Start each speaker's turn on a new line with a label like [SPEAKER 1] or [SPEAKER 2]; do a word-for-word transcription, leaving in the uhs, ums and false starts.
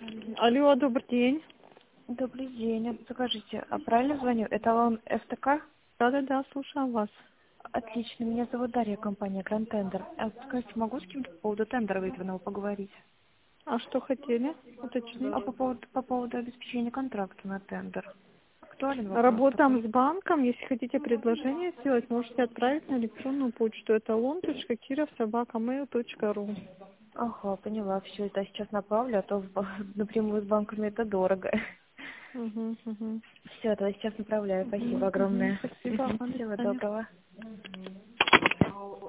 [SPEAKER 1] Алло, добрый день.
[SPEAKER 2] Добрый день. Скажите, а правильно звоню? Эталон ФТК?
[SPEAKER 1] Да-да-да, слушаю вас.
[SPEAKER 2] Отлично. Меня зовут Дарья, компания Grand Tender. А скажите, могу с кем-то по поводу тендера вызванного поговорить?
[SPEAKER 1] А что хотели уточнить?
[SPEAKER 2] А по поводу, по поводу обеспечения контракта на тендер? Актуален вопрос
[SPEAKER 1] Работаем
[SPEAKER 2] такой?
[SPEAKER 1] с банком. Если хотите предложение сделать, можете отправить на электронную почту эталон.киров собака мейл точка ру.
[SPEAKER 2] Ага, поняла. Все, это я сейчас направлю, а то в ба- напрямую с банками это дорого.
[SPEAKER 1] Угу, угу,
[SPEAKER 2] Все, тогда сейчас направляю.
[SPEAKER 1] угу,
[SPEAKER 2] Спасибо
[SPEAKER 1] угу.
[SPEAKER 2] огромное.
[SPEAKER 1] Спасибо. До
[SPEAKER 2] Всего
[SPEAKER 1] свидания.
[SPEAKER 2] доброго.